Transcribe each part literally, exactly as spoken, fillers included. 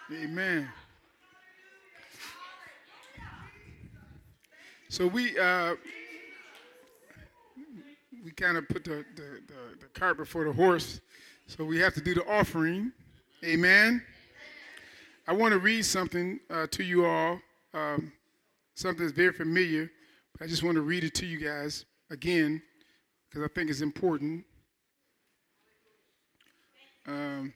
Amen. So we uh, we kind of put the, the, the, the cart before the horse. So we have to do the offering. Amen. I want to read something uh, to you all, um, something that's very familiar. But I just want to read it to you guys again because I think it's important. Um,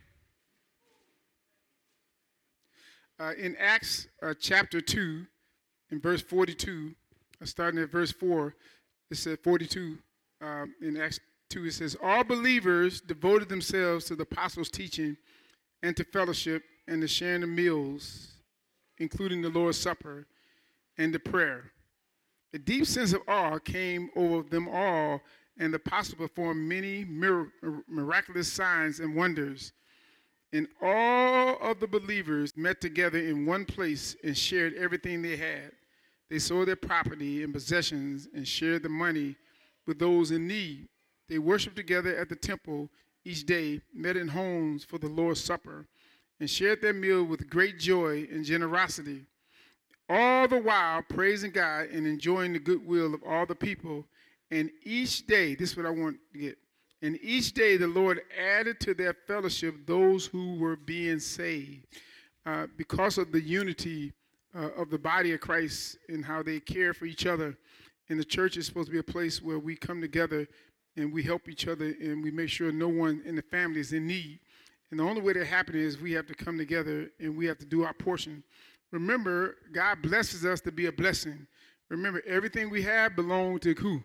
uh, in Acts uh, chapter two, in verse forty-two, uh, starting at verse four, it said forty-two. Um, in Acts two, it says, all believers devoted themselves to the apostles' teaching and to fellowship and to sharing the meals, including the Lord's Supper and the prayer. A deep sense of awe came over them all, and the apostles performed many mir- miraculous signs and wonders. And all of the believers met together in one place and shared everything they had. They sold their property and possessions and shared the money with those in need. They worshiped together at the temple each day, met in homes for the Lord's Supper, and shared their meal with great joy and generosity, all the while praising God and enjoying the goodwill of all the people. And each day, this is what I want to get, and each day the Lord added to their fellowship those who were being saved. Uh, because of the unity uh, of the body of Christ and how they care for each other. And the church is supposed to be a place where we come together and we help each other and we make sure no one in the family is in need. And the only way that happens is we have to come together and we have to do our portion. Remember, God blesses us to be a blessing. Remember, everything we have belongs to who?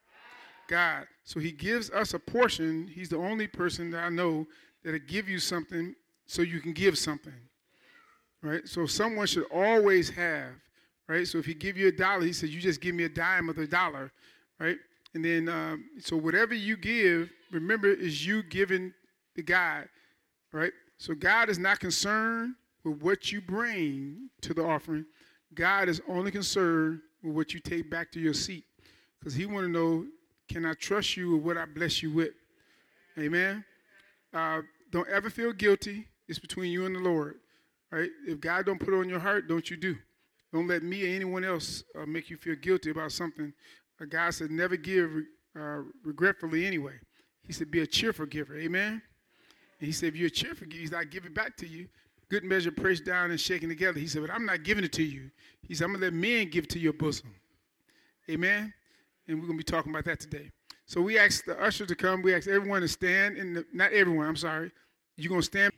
God. So he gives us a portion. He's the only person that I know that'll give you something so you can give something. Right? So someone should always have. Right? So if he give you a dollar, he says, you just give me a dime of the dollar. Right? And then, um, so whatever you give, remember, is you giving to God. Right? So God is not concerned with what you bring to the offering. God is only concerned with what you take back to your seat. Because he want to know, can I trust you with what I bless you with? Amen? Uh, don't ever feel guilty. It's between you and the Lord. Right? If God don't put it on your heart, don't you do. Don't let me or anyone else uh, make you feel guilty about something. Uh, God said, never give uh, regretfully anyway. He said, be a cheerful giver. Amen? And he said, if you're a cheerful giver, he said, I give it back to you. Good measure, pressed down and shaken together. He said, but I'm not giving it to you. He said, I'm going to let men give it to your bosom. Amen? And we're going to be talking about that today. So we asked the usher to come. We asked everyone to stand. In the, not everyone, I'm sorry. You're going to stand?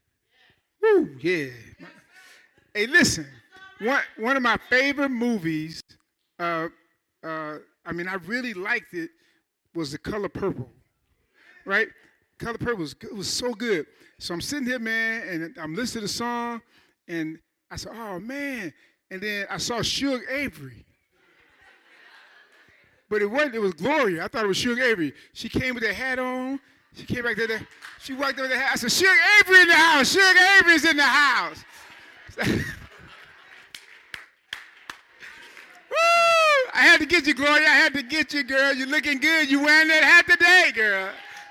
Woo, yeah. Hey, listen. One, one of my favorite movies, uh, uh, I mean, I really liked it, was The Color Purple. Right? Color Purple was, it was so good. So I'm sitting here, man, and I'm listening to the song, and I said, oh, man. And then I saw Suge Avery. But it wasn't, it was Gloria. I thought it was Suge Avery. She came with her hat on. She came back there. She walked over the hat. I said, Suge Avery in the house. Suge Avery's in the house. Woo! I had to get you, Gloria. I had to get you, girl. You're looking good. You wearing that hat today, girl.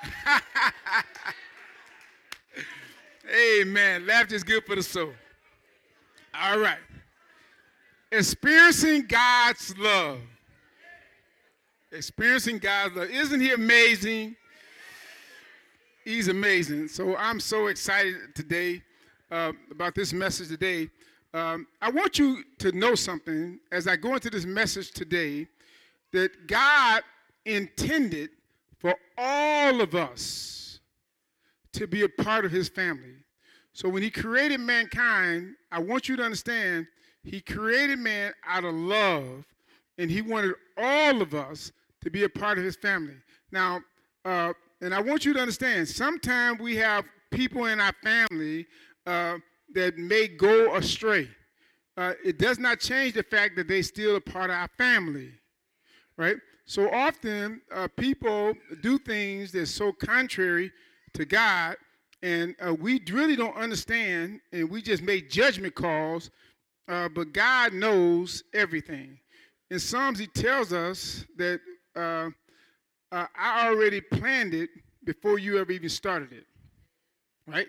Amen. Laughter is good for the soul. All right. Experiencing God's love. Experiencing God's love. Isn't he amazing? He's amazing. So I'm so excited today uh, about this message today. Um, I want you to know something as I go into this message today, that God intended for all of us to be a part of his family. So when he created mankind, I want you to understand he created man out of love, and he wanted all of us to be a part of his family. Now, uh, and I want you to understand, sometimes we have people in our family uh, that may go astray. Uh, it does not change the fact that they still a part of our family, right? So often uh, people do things that's so contrary to God, and uh, we really don't understand, and we just make judgment calls, uh, but God knows everything. In Psalms, he tells us that uh, uh, I already planned it before you ever even started it, right?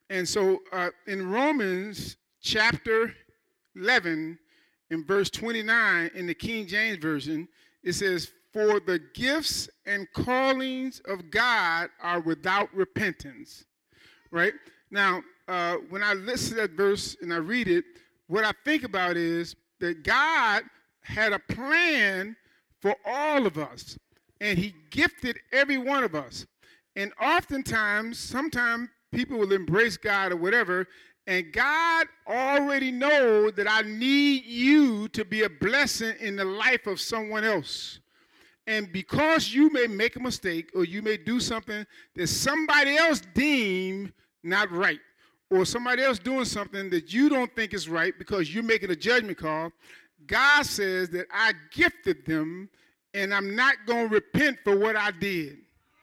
And so uh, in Romans chapter eleven, in verse twenty-nine, in the King James Version, it says, "For the gifts and callings of God are without repentance." Right? Now, uh, when I listen to that verse and I read it, what I think about is that God had a plan for all of us, and he gifted every one of us. And oftentimes, sometimes people will embrace God or whatever, and God already knows that I need you to be a blessing in the life of someone else. And because you may make a mistake or you may do something that somebody else deemed not right, or somebody else doing something that you don't think is right because you're making a judgment call, God says that I gifted them and I'm not going to repent for what I did.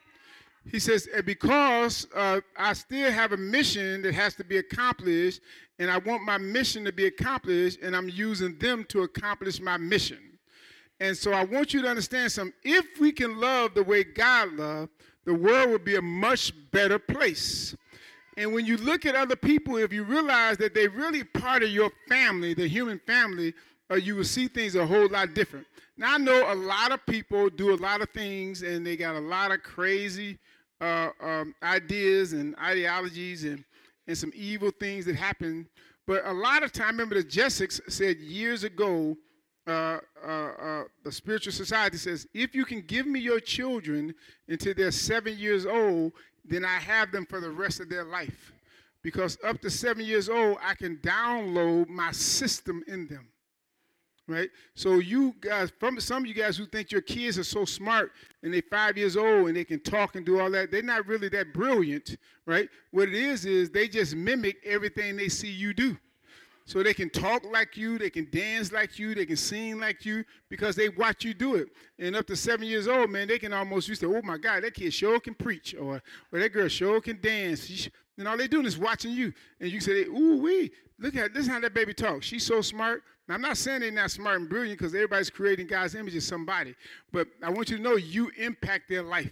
He says, because uh, I still have a mission that has to be accomplished, and I want my mission to be accomplished, and I'm using them to accomplish my mission. And so I want you to understand something. If we can love the way God loved, the world would be a much better place. And when you look at other people, if you realize that they're really part of your family, the human family, uh, you will see things a whole lot different. Now, I know a lot of people do a lot of things, and they got a lot of crazy uh, um, ideas and ideologies and, and some evil things that happen. But a lot of time, I remember the Jessics said years ago, uh, uh, uh, the spiritual society says, if you can give me your children until they're seven years old, then I have them for the rest of their life. Because up to seven years old, I can download my system in them. Right? So you guys, from some of you guys who think your kids are so smart and they're five years old and they can talk and do all that, they're not really that brilliant, right? What it is is they just mimic everything they see you do. So they can talk like you, they can dance like you, they can sing like you because they watch you do it. And up to seven years old, man, they can almost used to, oh my God, that kid sure can preach, or, or that girl sure can dance. She, and all they doing is watching you. And you say, ooh, wee, look at, listen how that baby talks. She's so smart. Now, I'm not saying they're not smart and brilliant because everybody's creating God's image as somebody. But I want you to know you impact their life.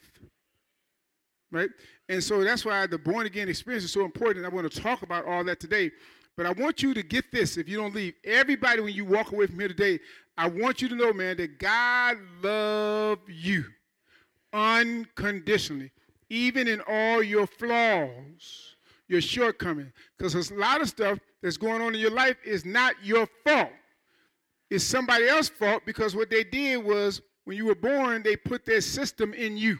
Right? And so that's why the born-again experience is so important. I want to talk about all that today. But I want you to get this if you don't leave. Everybody, when you walk away from here today, I want you to know, man, that God loves you unconditionally, even in all your flaws, your shortcomings. Because there's a lot of stuff that's going on in your life is not your fault. It's somebody else's fault because what they did was when you were born, they put their system in you.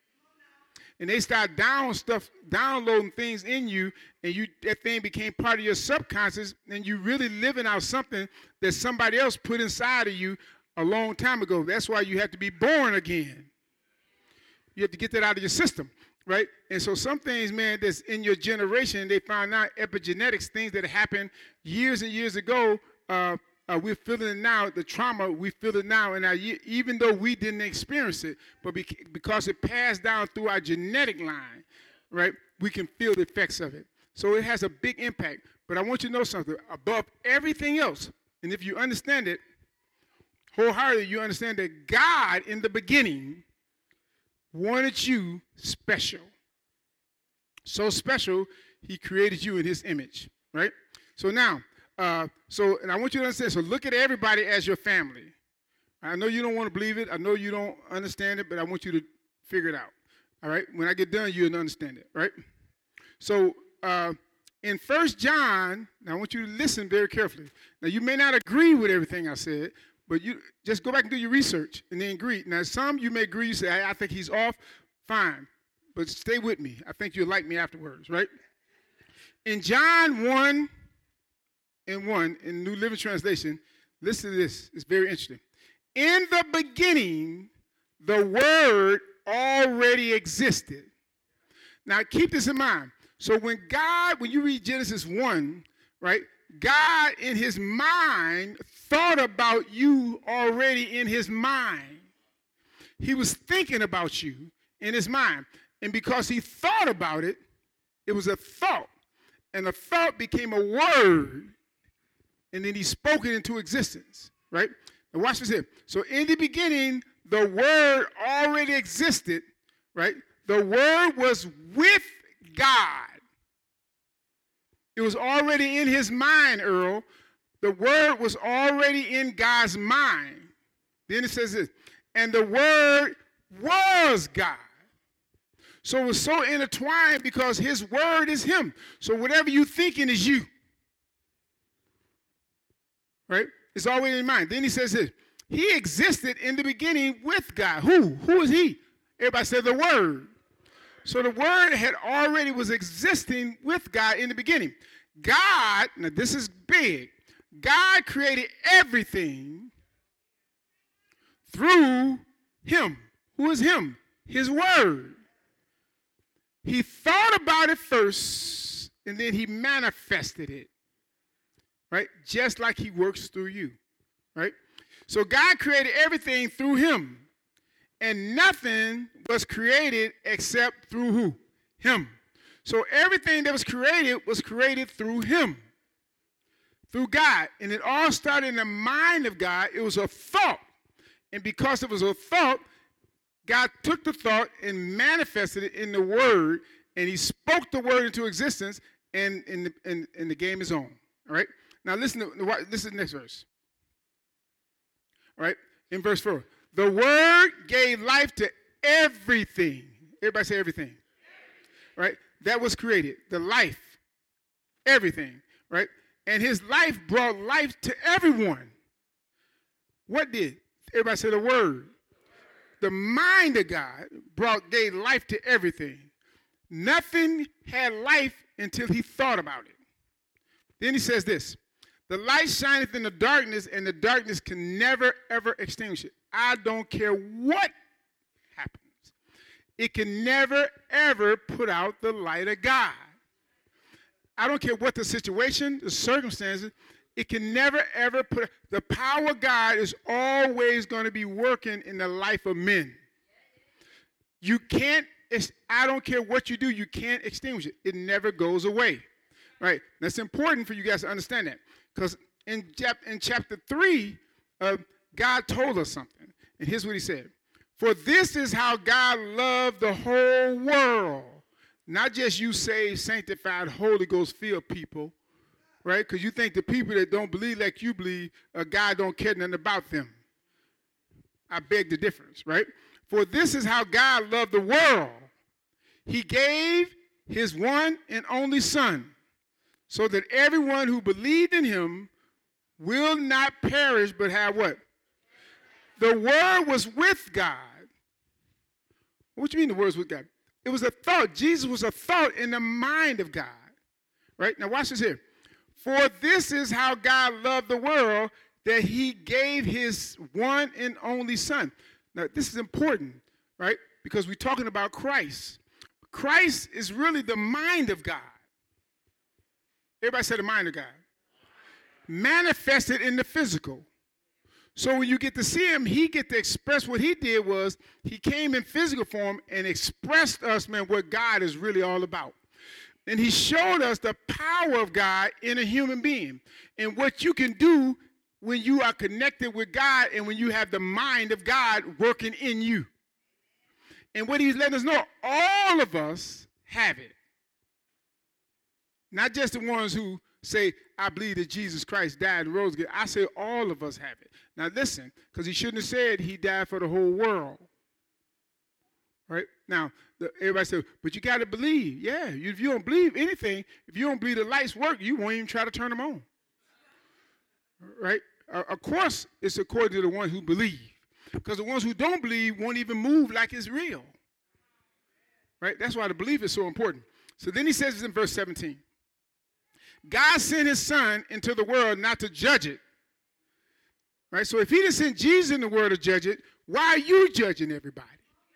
And they start down stuff, downloading things in you, and you that thing became part of your subconscious, and you really living out something that somebody else put inside of you a long time ago. That's why you have to be born again. You have to get that out of your system, right? And so some things, man, that's in your generation, they found out epigenetics, things that happened years and years ago, uh, Uh, we're feeling it now, the trauma, we feel it now, and our, even though we didn't experience it, but because it passed down through our genetic line, right, we can feel the effects of it. So it has a big impact. But I want you to know something. Above everything else, and if you understand it wholeheartedly, you understand that God, in the beginning, wanted you special. So special, he created you in his image, right? So now, Uh, so, and I want you to understand, so look at everybody as your family. I know you don't want to believe it. I know you don't understand it, but I want you to figure it out. All right? When I get done, you'll understand it, right? So, uh, in First John, now I want you to listen very carefully. Now, you may not agree with everything I said, but you just go back and do your research and then agree. Now, some you may agree, you say, I, I think he's off. Fine. But stay with me. I think you'll like me afterwards, right? In John one, in one, in New Living Translation, listen to this. It's very interesting. In the beginning, the Word already existed. Now, keep this in mind. So when God, when you read Genesis one, right, God in his mind thought about you already in his mind. He was thinking about you in his mind. And because he thought about it, it was a thought. And the thought became a word. And then he spoke it into existence, right? Now watch this here. So in the beginning, the Word already existed, right? The Word was with God. It was already in his mind, Earl. The word was already in God's mind. Then it says this, and the word was God. So it was so intertwined because his word is him. So whatever you're thinking is you. Right? It's already in mind. Then he says this, he existed in the beginning with God. Who? Who is he? Everybody said the word. So the word had already was existing with God in the beginning. God, now this is big. God created everything through him. Who is him? His word. He thought about it first, and then he manifested it. Right? Just like he works through you. Right? So God created everything through him. And nothing was created except through who? Him. So everything that was created was created through him. Through God. And it all started in the mind of God. It was a thought. And because it was a thought, God took the thought and manifested it in the word. And he spoke the word into existence. And, and, the, and, and the game is on. All right? Now listen to, listen to the next verse. All right? In verse four. The word gave life to everything. Everybody say everything. Everything. Right? That was created. The life. Everything. Right? And his life brought life to everyone. What did? Everybody say the word. The mind of God brought gave life to everything. Nothing had life until he thought about it. Then he says this. The light shineth in the darkness, and the darkness can never, ever extinguish it. I don't care what happens. It can never, ever put out the light of God. I don't care what the situation, the circumstances, it can never, ever put, the power of God is always going to be working in the life of men. You can't, I don't care what you do, you can't extinguish it. It never goes away. Right? That's important for you guys to understand that. Because in, chap- in chapter three, uh, God told us something. And here's what he said. For this is how God loved the whole world. Not just you saved, sanctified, Holy Ghost filled people. Right? Because you think the people that don't believe like you believe, uh, God don't care nothing about them. I beg the difference. Right? For this is how God loved the world. He gave his one and only son, so that everyone who believed in him will not perish, but have what? The word was with God. What do you mean the word was with God? It was a thought. Jesus was a thought in the mind of God. Right? Now watch this here. For this is how God loved the world, that he gave his one and only son. Now this is important, right? Because we're talking about Christ. Christ is really the mind of God. Everybody say the mind of God. Manifested in the physical. So when you get to see him, he get to express what he did was he came in physical form and expressed us, man, what God is really all about. And he showed us the power of God in a human being and what you can do when you are connected with God and when you have the mind of God working in you. And what he's letting us know, all of us have it. Not just the ones who say, I believe that Jesus Christ died and rose again. I say all of us have it. Now listen, because he shouldn't have said he died for the whole world. Right? Now, the, everybody says, but you got to believe. Yeah, you, if you don't believe anything, if you don't believe the lights work, you won't even try to turn them on. Right? Uh, of course, it's according to the ones who believe. Because the ones who don't believe won't even move like it's real. Right? That's why the belief is so important. So then he says this in verse seventeen. God sent his son into the world not to judge it. Right? So if he didn't send Jesus in the world to judge it, why are you judging everybody?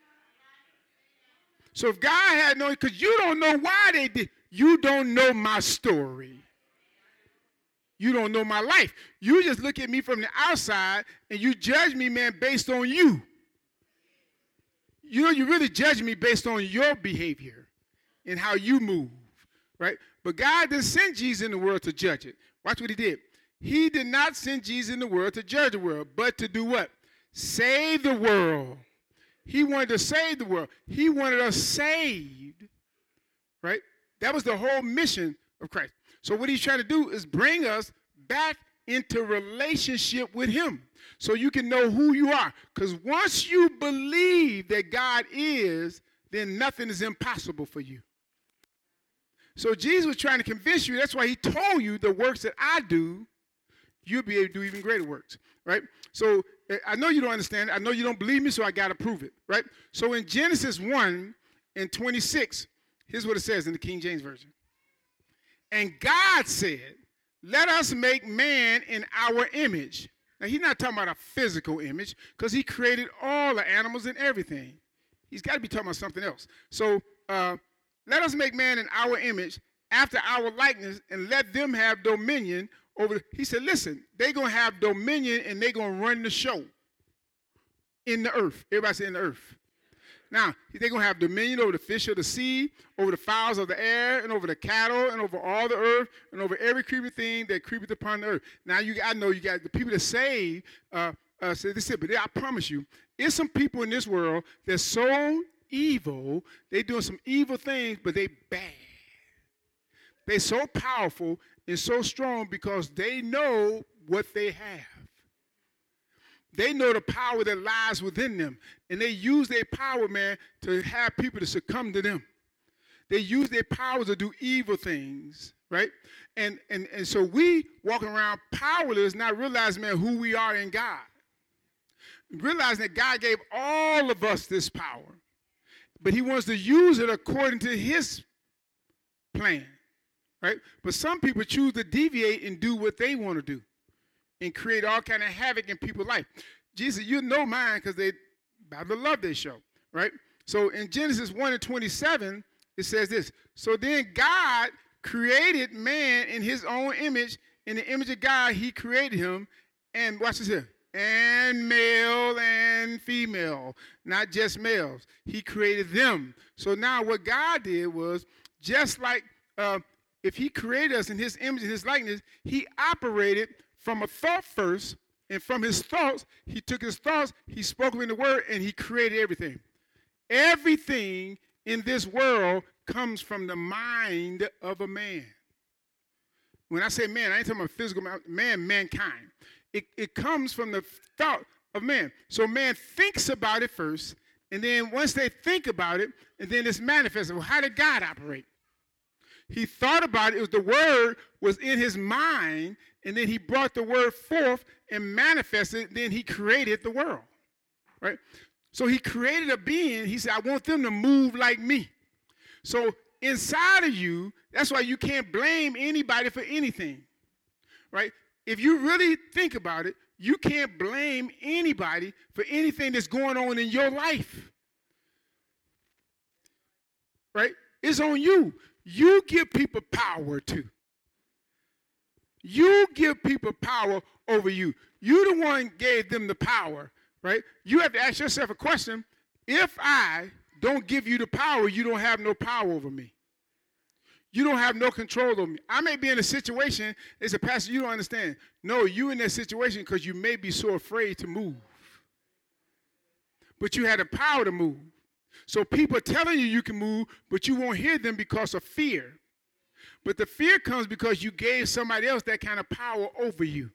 So if God had no, because you don't know why they did, you don't know my story. You don't know my life. You just look at me from the outside and you judge me, man, based on you. You know, you really judge me based on your behavior and how you move, right? But God didn't send Jesus in the world to judge it. Watch what he did. He did not send Jesus in the world to judge the world, but to do what? Save the world. He wanted to save the world. He wanted us saved, right? That was the whole mission of Christ. So what he's trying to do is bring us back into relationship with him so you can know who you are. Because once you believe that God is, then nothing is impossible for you. So Jesus was trying to convince you. That's why he told you the works that I do, you'll be able to do even greater works, right? So I know you don't understand it. I know you don't believe me, so I got to prove it, right? So in Genesis one and twenty-six, here's what it says in the King James Version. And God said, let us make man in our image. Now, he's not talking about a physical image because he created all the animals and everything. He's got to be talking about something else. So uh, let us make man in our image after our likeness and let them have dominion over. He said, listen, they're going to have dominion and they're going to run the show in the earth. Everybody say in the earth. Now, they're going to have dominion over the fish of the sea, over the fowls of the air, and over the cattle, and over all the earth, and over every creeping thing that creepeth upon the earth. Now, you, I know you got the people that say, uh, uh, say this, but I promise you, there's some people in this world that's so evil, they doing some evil things, but they bad. They're so powerful and so strong because they know what they have. They know the power that lies within them. And they use their power, man, to have people to succumb to them. They use their power to do evil things, right? And, and, and so we walking around powerless, not realizing, man, who we are in God. Realizing that God gave all of us this power. But he wants to use it according to his plan, right? But some people choose to deviate and do what they want to do and create all kind of havoc in people's life. Jesus, you know mine because they, by the love they show, right? So in Genesis one and twenty-seven, it says this. So then God created man in his own image. In the image of God, he created him. And watch this here. And male and female, not just males. He created them. So now what God did was, just like uh, if he created us in his image and his likeness, he operated from a thought first, and from his thoughts, he took his thoughts, he spoke them in the word, and he created everything. Everything in this world comes from the mind of a man. When I say man, I ain't talking about physical man, mankind. It, it comes from the thought of man. So man thinks about it first, and then once they think about it, and then it's manifested. Well, how did God operate? He thought about it. It was the word was in his mind, and then he brought the word forth and manifested it. Then he created the world, right? So he created a being. He said, I want them to move like me. So inside of you, that's why you can't blame anybody for anything, right? If you really think about it, you can't blame anybody for anything that's going on in your life, right? It's on you. You give people power too. You give people power over you. You the one gave them the power, right? You have to ask yourself a question. If I don't give you the power, you don't have no power over me. You don't have no control over me. I may be in a situation, they say, Pastor, you don't understand. No, you in that situation because you may be so afraid to move. But you had the power to move. So people are telling you you can move, but you won't hear them because of fear. But the fear comes because you gave somebody else that kind of power over you.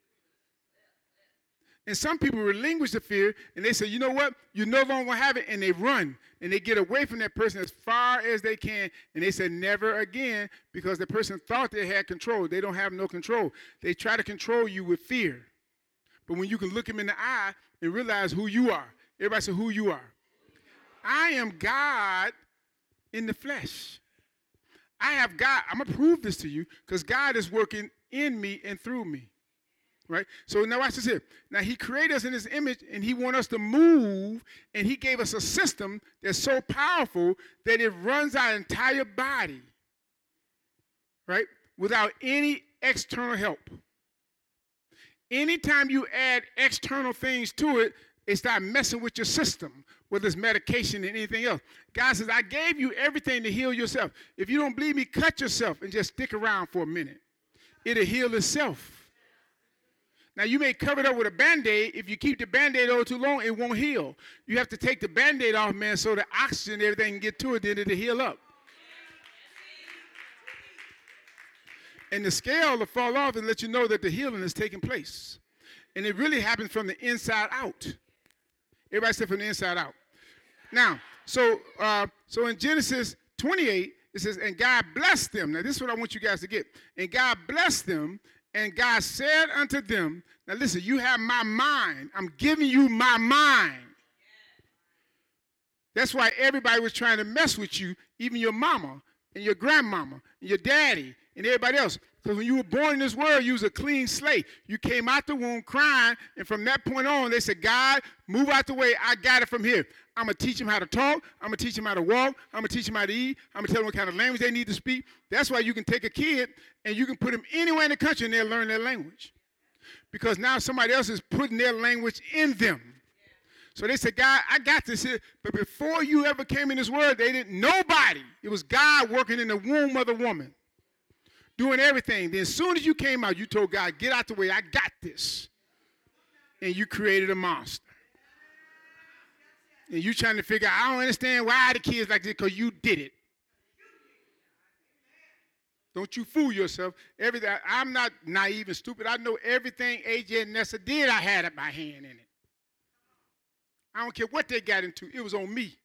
And some people relinquish the fear, and they say, you know what? You no longer have it, and they run, and they get away from that person as far as they can, and they say never again because the person thought they had control. They don't have no control. They try to control you with fear. But when you can look them in the eye and realize who you are, everybody say who you are. I am God in the flesh. I have God. I'm going to prove this to you because God is working in me and through me. Right? So now watch this here. Now he created us in his image and he wants us to move, and he gave us a system that's so powerful that it runs our entire body. Right? Without any external help. Anytime you add external things to it, it starts messing with your system, whether it's medication and anything else. God says, I gave you everything to heal yourself. If you don't believe me, cut yourself and just stick around for a minute. It'll heal itself. Now, you may cover it up with a Band-Aid. If you keep the Band-Aid on too long, it won't heal. You have to take the Band-Aid off, man, so the oxygen and everything can get to it, then it'll heal up. And the scale will fall off and let you know that the healing is taking place. And it really happens from the inside out. Everybody say from the inside out. Now, so uh, so in Genesis twenty-eight, it says, and God blessed them. Now, this is what I want you guys to get. And God blessed them, and God said unto them, now listen, you have my mind. I'm giving you my mind. That's why everybody was trying to mess with you, even your mama and your grandmama and your daddy and everybody else. Because when you were born in this world, you was a clean slate. You came out the womb crying, and from that point on, they said, God, move out the way. I got it from here. I'm going to teach them how to talk. I'm going to teach them how to walk. I'm going to teach them how to eat. I'm going to tell them what kind of language they need to speak. That's why you can take a kid, and you can put them anywhere in the country, and they'll learn their language. Because now somebody else is putting their language in them. So they said, God, I got this here. But before you ever came in this world, they didn't, nobody. It was God working in the womb of the woman, doing everything. Then as soon as you came out, you told God, get out the way. I got this. And you created a monster. And you trying to figure out, I don't understand why the kids like this, because you did it. Don't you fool yourself. Everything, I'm not naive and stupid. I know everything A J and Nessa did, I had my hand in it. I don't care what they got into. It was on me.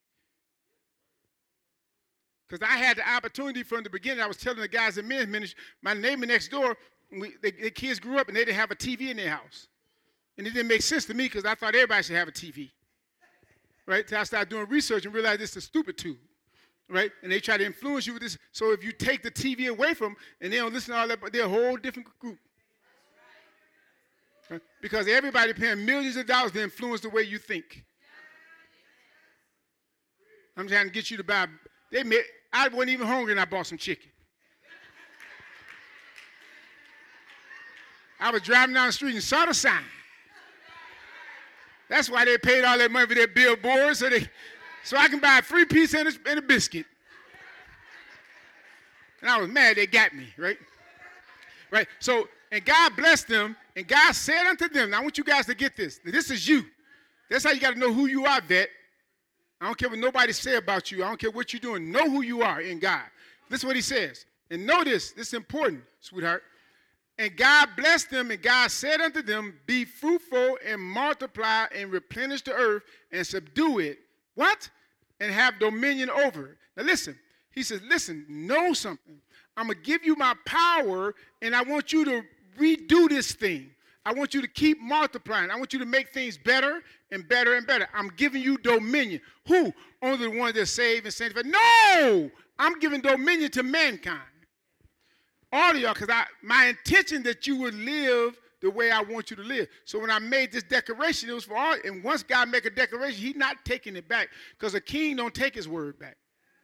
Because I had the opportunity from the beginning. I was telling the guys in men's ministry, my neighbor next door, we, the, the kids grew up and they didn't have a T V in their house. And it didn't make sense to me because I thought everybody should have a T V. Right? So I started doing research and realized it's a stupid tube. Right? And they try to influence you with this. So if you take the T V away from them and they don't listen to all that, but they're a whole different group. Right? Because everybody paying millions of dollars to influence the way you think. I'm trying to get you to buy. They made, I wasn't even hungry and I bought some chicken. I was driving down the street and saw the sign. That's why they paid all that money for their billboards, so they, so I can buy a free pizza and a, and a biscuit. And I was mad they got me, right? Right. So, and God blessed them, and God said unto them, now I want you guys to get this. This is you. That's how you got to know who you are, vet. I don't care what nobody say about you. I don't care what you're doing. Know who you are in God. This is what he says. And know this. This is important, sweetheart. And God blessed them, and God said unto them, be fruitful and multiply and replenish the earth and subdue it. What? And have dominion over it. Now listen. He says, listen, know something. I'm going to give you my power, and I want you to redo this thing. I want you to keep multiplying. I want you to make things better and better and better. I'm giving you dominion. Who? Only the ones that are saved and sanctified. No! I'm giving dominion to mankind. All of y'all, because I my intention that you would live the way I want you to live. So when I made this declaration, it was for all. And once God make a declaration, he's not taking it back, because a king don't take his word back.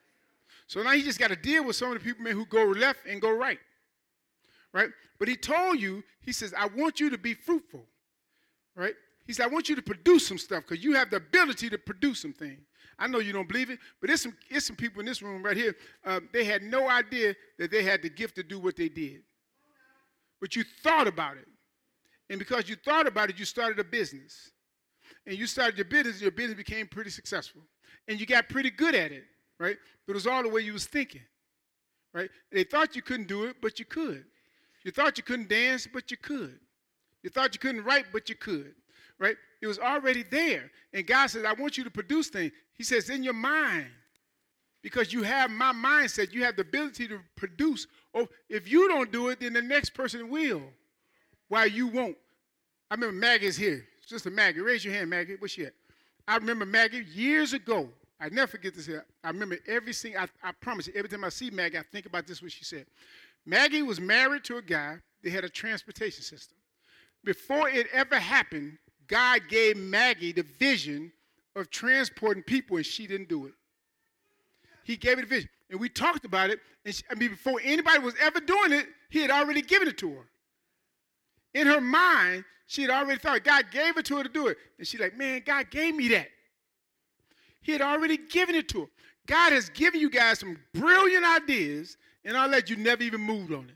So now he just got to deal with some of the people, man, who go left and go right. Right? But he told you, he says, I want you to be fruitful. Right? He said, I want you to produce some stuff, because you have the ability to produce some things. I know you don't believe it, but there's some, there's some people in this room right here, uh, they had no idea that they had the gift to do what they did. But you thought about it. And because you thought about it, you started a business. And you started your business, your business became pretty successful. And you got pretty good at it, right? But it was all the way you was thinking, right? They thought you couldn't do it, but you could. You thought you couldn't dance, but you could. You thought you couldn't write, but you could, right? It was already there. And God says, I want you to produce things. He says, in your mind, because you have my mindset, you have the ability to produce. Oh, if you don't do it, then the next person will, while you won't. I remember Maggie's here. Sister Maggie, raise your hand, Maggie. Where's she at? I remember Maggie years ago. I never forget this here. I remember every single, I, I promise you, every time I see Maggie, I think about this, what she said. Maggie was married to a guy. They had a transportation system. Before it ever happened, God gave Maggie the vision of transporting people, and she didn't do it. He gave her the vision. And we talked about it. And she, I mean, before anybody was ever doing it, he had already given it to her. In her mind, she had already thought, God gave it to her to do it. And she's like, man, God gave me that. He had already given it to her. God has given you guys some brilliant ideas, and all that, you never even moved on it.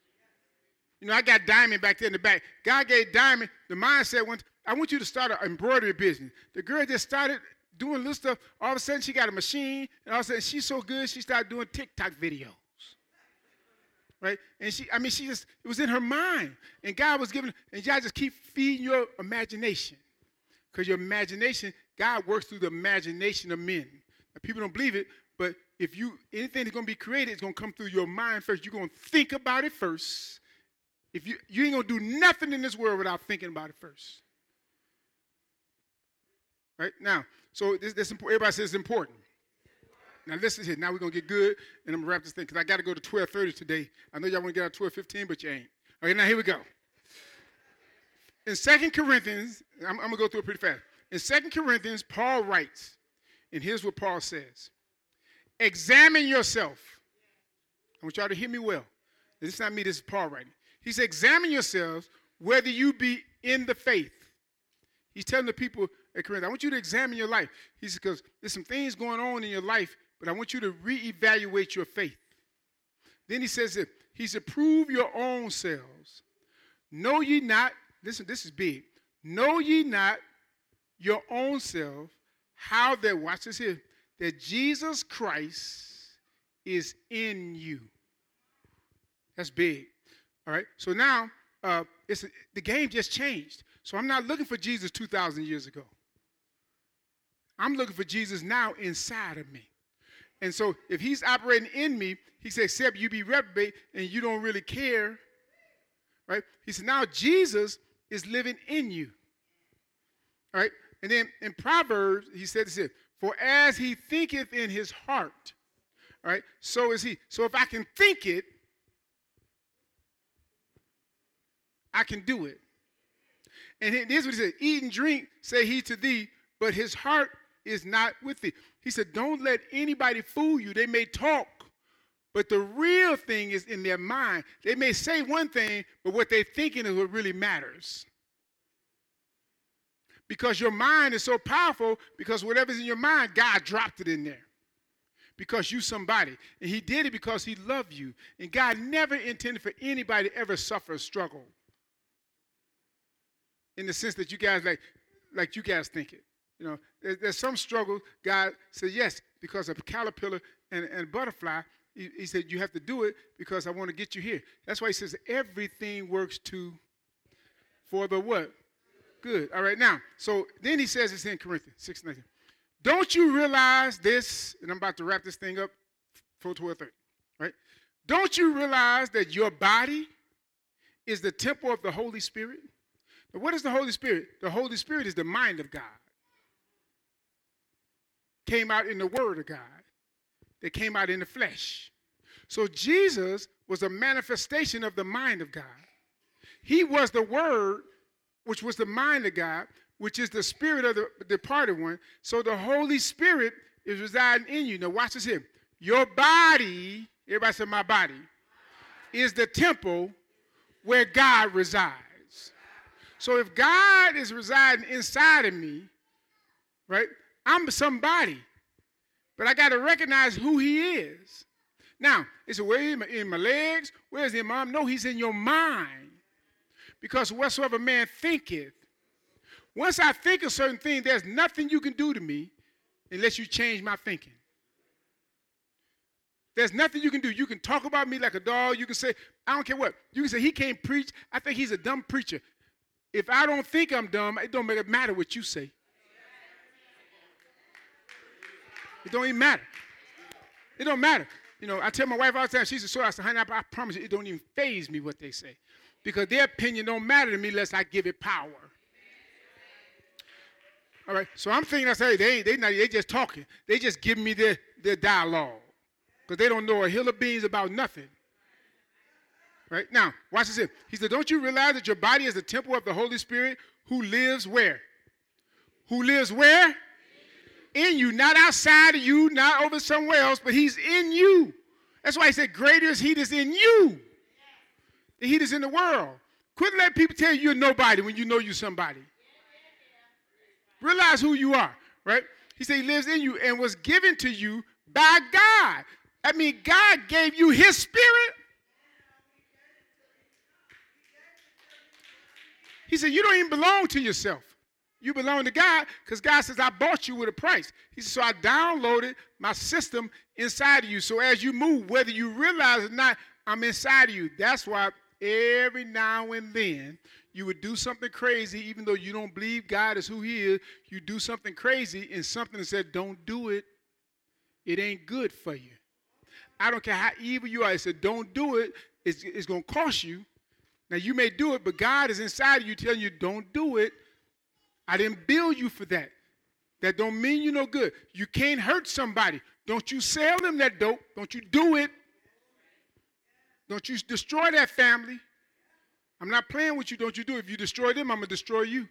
You know, I got Diamond back there in the back. God gave Diamond the mindset, once, I want you to start an embroidery business. The girl just started doing little stuff. All of a sudden, she got a machine, and all of a sudden, she's so good, she started doing TikTok videos. right? And she, I mean, she just, it was in her mind. And God was giving, and y'all just keep feeding your imagination. Because your imagination, God works through the imagination of men. Now, people don't believe it, but if you, anything that's going to be created, it's going to come through your mind first. You're going to think about it first. If you, you ain't going to do nothing in this world without thinking about it first. Right? Now, so this, this everybody says it's important. Now listen here. Now we're going to get good, and I'm going to wrap this thing because I got to go to twelve thirty today. I know y'all want to get out twelve fifteen, but you ain't. Okay, now here we go. In Second Corinthians, I'm, I'm going to go through it pretty fast. In Second Corinthians, Paul writes, and here's what Paul says. Examine yourself. I want y'all to hear me well. This is not me, this is Paul writing. He said, examine yourselves whether you be in the faith. He's telling the people at Corinth, I want you to examine your life. He said, because there's some things going on in your life, but I want you to reevaluate your faith. Then he says that he said, prove your own selves. Know ye not, listen, this is big. Know ye not your own self, how that, watch this here, that Jesus Christ is in you. That's big. All right. So now uh, it's a, the game just changed. So I'm not looking for Jesus two thousand years ago. I'm looking for Jesus now inside of me. And so if he's operating in me, he said, except you be reprobate and you don't really care. Right. He said, now Jesus is living in you. All right. And then in Proverbs, he said this here, for as he thinketh in his heart, all right, so is he. So if I can think it, I can do it. And here's what he said, eat and drink, say he to thee, but his heart is not with thee. He said, don't let anybody fool you. They may talk, but the real thing is in their mind. They may say one thing, but what they're thinking is what really matters. Because your mind is so powerful, because whatever's in your mind, God dropped it in there. Because you somebody. And he did it because he loved you. And God never intended for anybody to ever suffer a struggle. In the sense that you guys like, like you guys think it. You know, there, there's some struggle. God said, yes, because of caterpillar and, and butterfly, he, he said, you have to do it because I want to get you here. That's why he says everything works to, for the what? Good. All right, now, so then he says it's in Corinthians six nineteen. Don't you realize this, and I'm about to wrap this thing up for twelve thirty, right? Don't you realize that your body is the temple of the Holy Spirit? Now, what is the Holy Spirit? The Holy Spirit is the mind of God. Came out in the Word of God. That came out in the flesh. So Jesus was a manifestation of the mind of God. He was the Word, which was the mind of God, which is the spirit of the departed one. So the Holy Spirit is residing in you. Now watch this here. Your body, everybody say my body, is the temple where God resides. So if God is residing inside of me, right, I'm somebody. But I got to recognize who he is. Now, it's a way in my, in my legs. Where's he, Mom? No, he's in your mind. Because whatsoever man thinketh, once I think a certain thing, there's nothing you can do to me unless you change my thinking. There's nothing you can do. You can talk about me like a dog. You can say, I don't care what. You can say, he can't preach. I think he's a dumb preacher. If I don't think I'm dumb, it don't matter what you say. It don't even matter. It don't matter. You know, I tell my wife all the time, she's a so I said, honey, I, I promise you, it don't even faze me what they say. Because their opinion don't matter to me unless I give it power. All right, so I'm thinking, I say, they ain't, they not, they just talking. They just giving me their, their dialogue. Because they don't know a hill of beans about nothing. Right, now, watch this here. He said, don't you realize that your body is the temple of the Holy Spirit who lives where? Who lives where? In you, not outside of you, not over somewhere else, but he's in you. That's why he said, greater is he that's in you. The heat is in the world. Quit letting people tell you you're nobody when you know you're somebody. Realize who you are, right? He said he lives in you and was given to you by God. I mean, God gave you his spirit. He said you don't even belong to yourself. You belong to God because God says, I bought you with a price. He said, so I downloaded my system inside of you. So as you move, whether you realize it or not, I'm inside of you. That's why every now and then you would do something crazy, even though you don't believe God is who he is. You do something crazy and something that said, don't do it. It ain't good for you. I don't care how evil you are. It said, don't do it. It's, it's going to cost you. Now, you may do it, but God is inside of you telling you, don't do it. I didn't build you for that. That don't mean you no good. You can't hurt somebody. Don't you sell them that dope. Don't you do it. Don't you destroy that family. I'm not playing with you. Don't you do it. If you destroy them, I'm going to destroy you.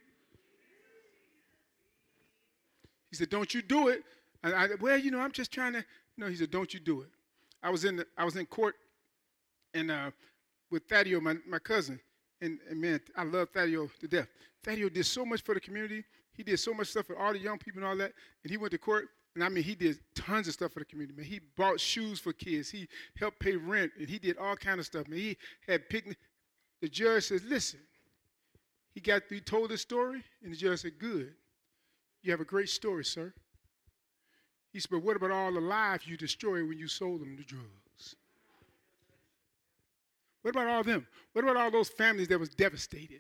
He said, don't you do it. And I, well, you know, I'm just trying to, no, he said, don't you do it. I was in the, I was in court and uh, with Thaddeus, my, my cousin, and, and man, I love Thaddeus to death. Thaddeus did so much for the community. He did so much stuff for all the young people and all that. And he went to court, and I mean, he did tons of stuff for the community, man. He bought shoes for kids. He helped pay rent, and he did all kind of stuff, man. He had picnic. The judge says, listen, he got, he told his story, and the judge said, good. You have a great story, sir. He said, but what about all the lives you destroyed when you sold them to drugs? What about all of them? What about all those families that was devastated?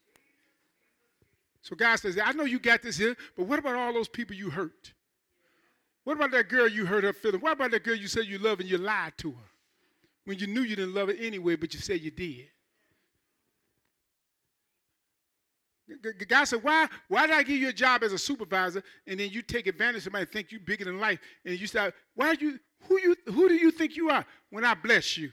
So God says, I know you got this here, but what about all those people you hurt? What about that girl you hurt her feelings? What about that girl you said you love and you lied to her when you knew you didn't love her anyway, but you said you did? God said, why, why did I give you a job as a supervisor and then you take advantage of somebody and think you bigger than life and you start, why do you, who you, who do you think you are when I bless you?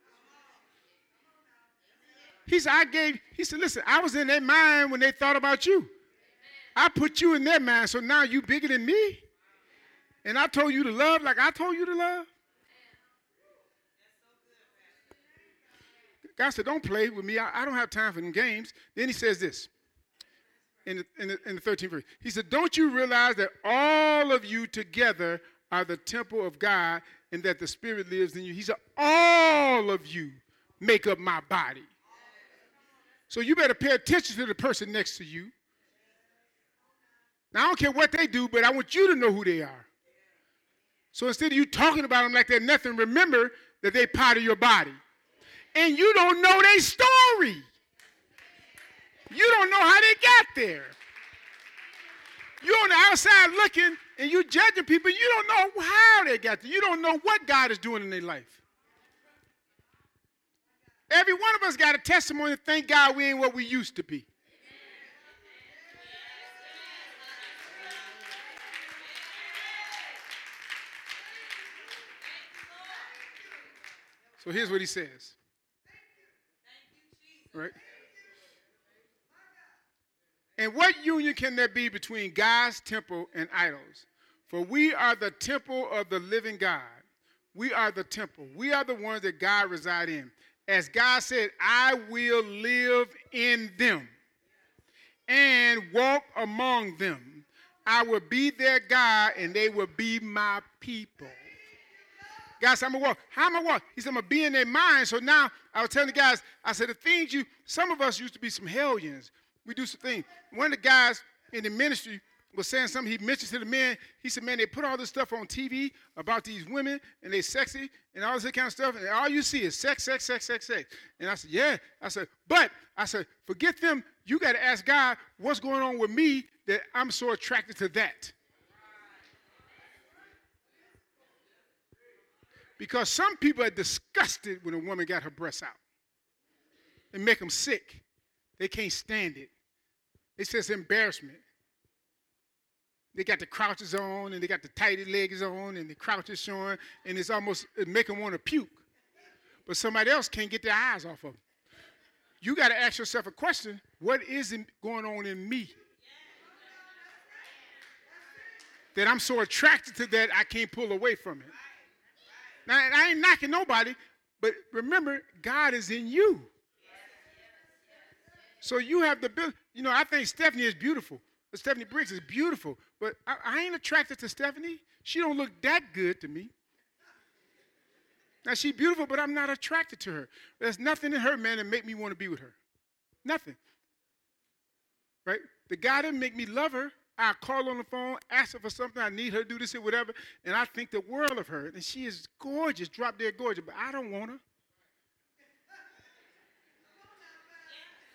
He said, I gave, he said, listen, I was in their mind when they thought about you. I put you in their mind, so now you bigger than me? And I told you to love like I told you to love? God said, don't play with me. I, I don't have time for them games. Then he says this in the, in, the, in the thirteenth verse. He said, don't you realize that all of you together are the temple of God and that the Spirit lives in you? He said, all of you make up my body. So you better pay attention to the person next to you. Now, I don't care what they do, but I want you to know who they are. So instead of you talking about them like they're nothing, remember that they're part of your body. And you don't know their story. You don't know how they got there. You're on the outside looking, and you're judging people. You don't know how they got there. You don't know what God is doing in their life. Every one of us got a testimony. Thank God we ain't what we used to be. So here's what he says. Right? And what union can there be between God's temple and idols? For we are the temple of the living God. We are the temple. We are the ones that God resides in. As God said, I will live in them and walk among them. I will be their God, and they will be my people. God said, I'm going to walk. How am I walk? He said, I'm going to be in their mind. So now I was telling the guys, I said, the things you, some of us used to be some hellions. We do some things. One of the guys in the ministry was saying something. He mentioned to the men. He said, man, they put all this stuff on T V about these women, and they sexy, and all this kind of stuff, and all you see is sex, sex, sex, sex, sex. And I said, yeah. I said, but, I said, forget them. You got to ask God what's going on with me that I'm so attracted to that. Because some people are disgusted when a woman got her breasts out. It make them sick. They can't stand it. It's just embarrassment. They got the crouches on, and they got the tighty legs on, and the crouches showing, and it's almost, it make them want to puke. But somebody else can't get their eyes off of them. You got to ask yourself a question, what is going on in me that I'm so attracted to that I can't pull away from it? Now, I ain't knocking nobody, but remember, God is in you. So you have the, you know, I think Stephanie is beautiful. Stephanie Briggs is beautiful, but I, I ain't attracted to Stephanie. She don't look that good to me. Now, she's beautiful, but I'm not attracted to her. There's nothing in her, man, that make me want to be with her. Nothing. Right? The guy didn't make me love her. I call on the phone, ask her for something. I need her to do this or whatever, and I think the world of her. And she is gorgeous, drop dead gorgeous, but I don't want her.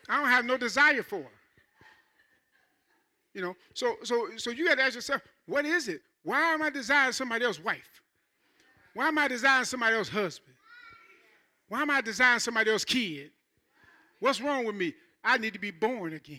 I don't have no desire for her. You know, so so so you got to ask yourself, what is it? Why am I desiring somebody else's wife? Why am I desiring somebody else's husband? Why am I desiring somebody else's kid? What's wrong with me? I need to be born again.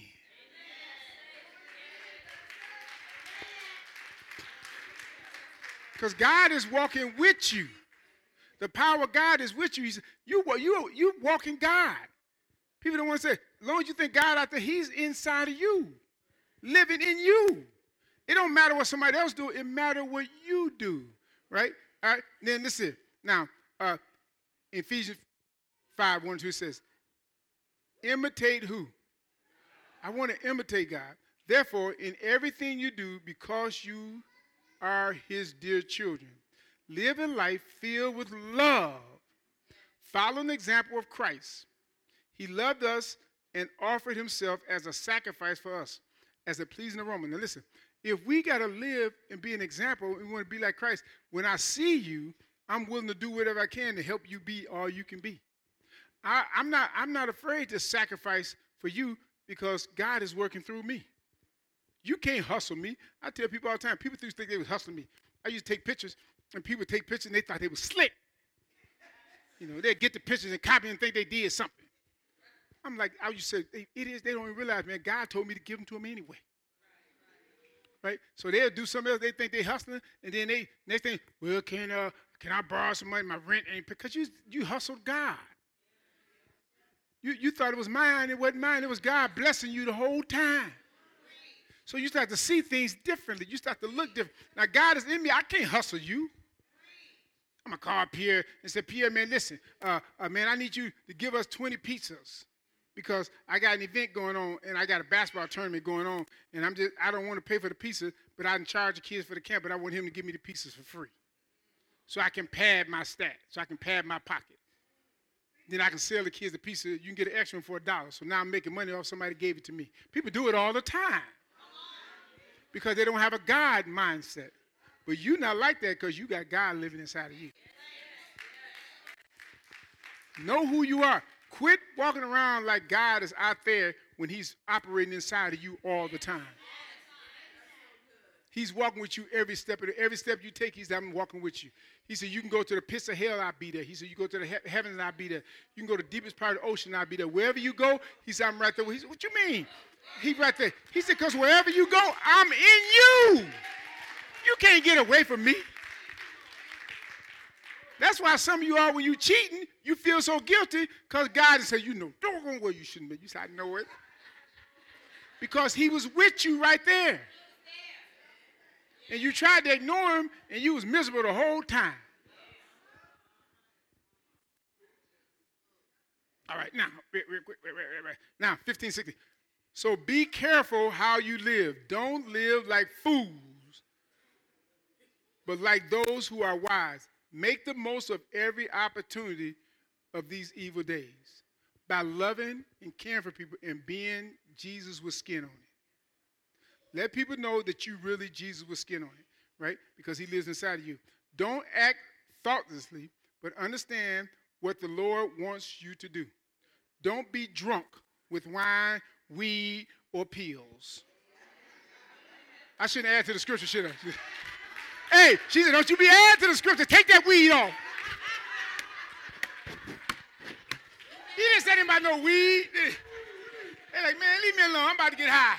Because God is walking with you. The power of God is with you. He's, you, you, you walk in God. People don't want to say, as long as you think God out there, he's inside of you, living in you. It don't matter what somebody else do. It matters what you do, right? All right. Then listen. Now, uh, Ephesians five, one, two says, imitate who? I want to imitate God. Therefore, in everything you do, because you are his dear children, live a life filled with love. Follow an example of Christ. He loved us and offered himself as a sacrifice for us, as a pleasing aroma. Now listen, if we got to live and be an example, and we want to be like Christ, when I see you, I'm willing to do whatever I can to help you be all you can be. I, I'm not, I'm not afraid to sacrifice for you because God is working through me. You can't hustle me. I tell people all the time, people used to think they was hustling me. I used to take pictures, and people would take pictures, and they thought they was slick. You know, they'd get the pictures and copy and think they did something. I'm like, I used to say, it is, they don't even realize, man, God told me to give them to them anyway. Right? So they'll do something else, they think they hustling, and then they, next thing, well, can uh, can I borrow some money? My rent ain't, because you, you hustled God. You, you thought it was mine, it wasn't mine, it was God blessing you the whole time. So you start to see things differently. You start to look different. Now, God is in me. I can't hustle you. I'm going to call Pierre and say, Pierre, man, listen, uh, uh, man, I need you to give us twenty pizzas because I got an event going on and I got a basketball tournament going on, and I'm just, I don't want to pay for the pizza, but I can charge the kids for the camp, but I want him to give me the pizzas for free so I can pad my stack, so I can pad my pocket. Then I can sell the kids the pizza. You can get an extra one for a dollar. So now I'm making money off somebody gave it to me. People do it all the time because they don't have a God mindset. But you're not like that because you got God living inside of you. Know who you are. Quit walking around like God is out there when he's operating inside of you all the time. He's walking with you every step of the, every step you take, he's I'm walking with you. He said, you can go to the pits of hell, I'll be there. He said, you go to the he- heavens, I'll be there. You can go to the deepest part of the ocean, I'll be there. Wherever you go, he said, I'm right there. He said, what you mean? He's right there. He said, because wherever you go, I'm in you. You can't get away from me. That's why some of you are, when you cheating, you feel so guilty because God said, you know, don't go where you shouldn't be. You said, I know it. Because he was with you right there. And you tried to ignore him, and you was miserable the whole time. All right, now, wait, wait, wait, wait, wait, wait. Now, fifteen sixty. So be careful how you live. Don't live like fools, but like those who are wise. Make the most of every opportunity of these evil days by loving and caring for people and being Jesus with skin on it. Let people know that you really Jesus with skin on it, right? Because he lives inside of you. Don't act thoughtlessly, but understand what the Lord wants you to do. Don't be drunk with wine, weed, or pills. I shouldn't add to the scripture, should I? Hey, she said, don't you be adding to the scripture. Take that weed off. He didn't say anything about no weed. They're like, man, leave me alone. I'm about to get high.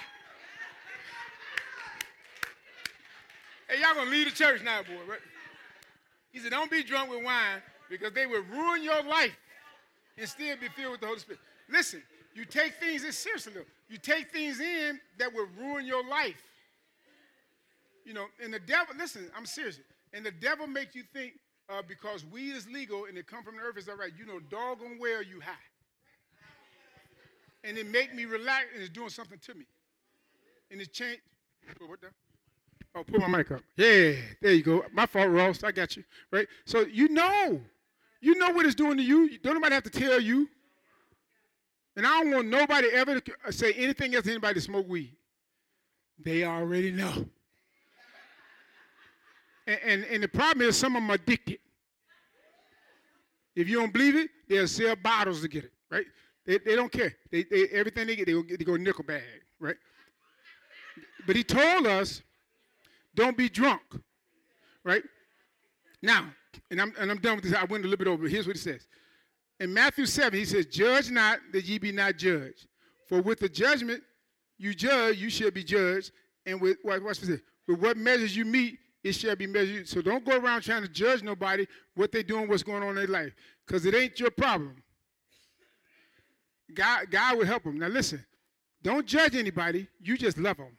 Hey, y'all going to leave the church now, boy, right? He said, don't be drunk with wine because they will ruin your life and still be filled with the Holy Spirit. Listen, you take things in seriously. You take things in that will ruin your life. You know, and the devil, listen, I'm serious. And the devil makes you think uh, because weed is legal and it come from the earth, is all right. You know, doggone well you high. And it make me relax and it's doing something to me. And it's changed. Oh, what the? Oh, put my mic up. Yeah, there you go. My fault, Ross. I got you. Right? So you know. You know what it's doing to you. Don't nobody have to tell you. And I don't want nobody ever to say anything else to anybody to smoke weed. They already know. And, and, and the problem is some of them are addicted. If you don't believe it, they'll sell bottles to get it, right? They, they don't care. They, they everything they get, they go, they go nickel bag, right? But he told us, don't be drunk, right? Now, and I'm and I'm done with this. I went a little bit over. Here's what he says. In Matthew seven, he says, judge not that ye be not judged. For with the judgment you judge, you shall be judged. And with, watch this, with what measures you meet, it shall be measured. So don't go around trying to judge nobody, what they're doing, what's going on in their life. Because it ain't your problem. God, God will help them. Now listen, don't judge anybody. You just love them.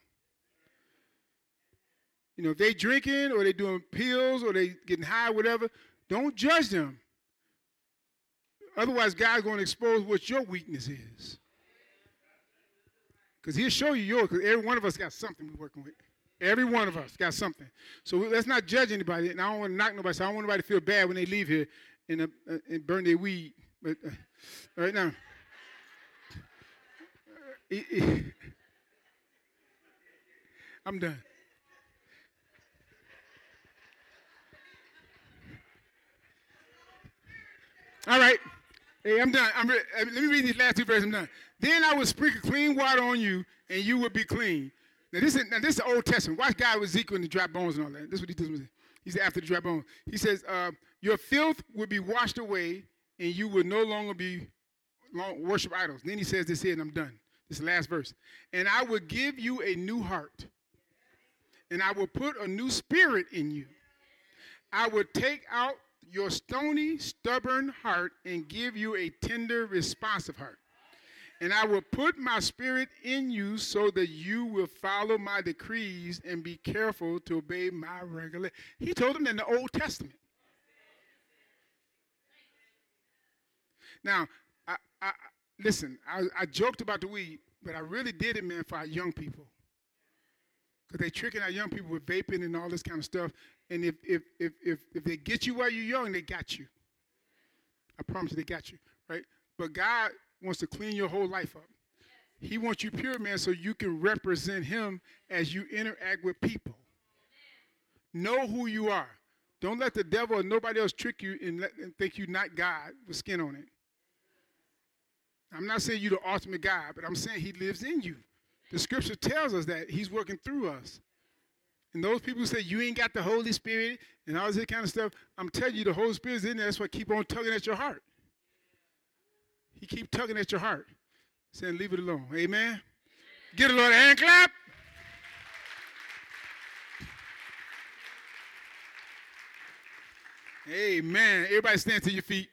You know, if they drinking or they doing pills or they getting high, whatever, don't judge them. Otherwise, God's going to expose what your weakness is. Because he'll show you yours, because every one of us got something we're working with. Every one of us got something. So let's not judge anybody. And I don't want to knock nobody, so I don't want nobody to feel bad when they leave here and, uh, uh, and burn their weed. But uh, right now, uh, I'm done. All right. Hey, I'm done. I'm re- let me read these last two verses. I'm done. Then I will sprinkle clean water on you, and you will be clean. Now this is now this is the Old Testament. Watch God with Ezekiel and the dry bones and all that. This is what he does. He said after the dry bones. He says, uh, your filth will be washed away, and you will no longer be long, worship idols. Then he says this here, and I'm done. This is the last verse. And I will give you a new heart, and I will put a new spirit in you. I will take out your stony, stubborn heart and give you a tender, responsive heart. And I will put my spirit in you so that you will follow my decrees and be careful to obey my regulations. He told them in the Old Testament. Now, I, I, listen, I, I joked about the weed, but I really did it, man, for our young people. Because they're tricking our young people with vaping and all this kind of stuff. And if if if if if they get you while you're young, they got you. I promise you, they got you, right? But God wants to clean your whole life up. He wants you pure, man, so you can represent him as you interact with people. Know who you are. Don't let the devil or nobody else trick you and, let, and think you're not God with skin on it. I'm not saying you're the ultimate God, but I'm saying he lives in you. The scripture tells us that he's working through us. And those people who say you ain't got the Holy Spirit and all this kind of stuff, I'm telling you the Holy Spirit's in there. That's why keep on tugging at your heart. He keep tugging at your heart, saying leave it alone. Amen? Get a Lord a hand clap. Amen. Everybody stand to your feet.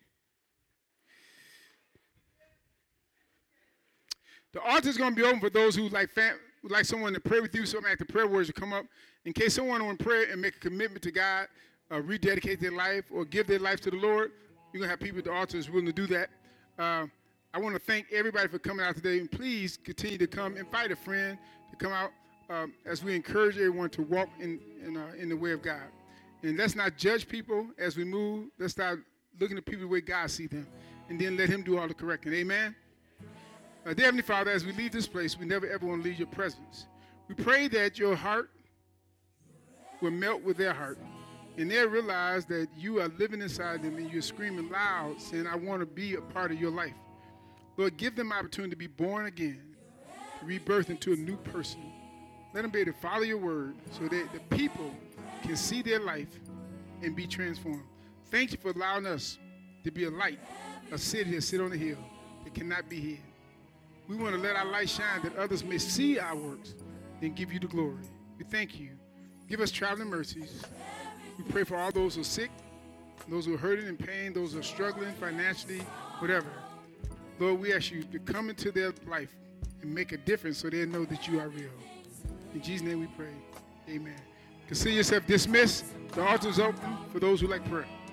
The altar is going to be open for those who like fam- would like someone to pray with you, so I'm at the prayer warriors to come up. In case someone want to pray and make a commitment to God, uh, rededicate their life or give their life to the Lord, you're going to have people at the altar who's willing to do that. Uh, I want to thank everybody for coming out today, and please continue to come. Invite a friend to come out um, as we encourage everyone to walk in in, uh, in the way of God. And let's not judge people as we move. Let's start looking at people the way God sees them, and then let him do all the correcting. Amen? Uh, dear Heavenly Father, as we leave this place, we never ever want to leave your presence. We pray that your heart will melt with their heart, and they'll realize that you are living inside them and you're screaming loud, saying, I want to be a part of your life. Lord, give them opportunity to be born again, to rebirth into a new person. Let them be able to follow your word so that the people can see their life and be transformed. Thank you for allowing us to be a light, a city that sit on a hill that cannot be hid. We want to let our light shine that others may see our works and give you the glory. We thank you. Give us traveling mercies. We pray for all those who are sick, those who are hurting in pain, those who are struggling financially, whatever. Lord, we ask you to come into their life and make a difference so they know that you are real. In Jesus' name we pray. Amen. Consider yourself dismissed. The altar is open for those who like prayer.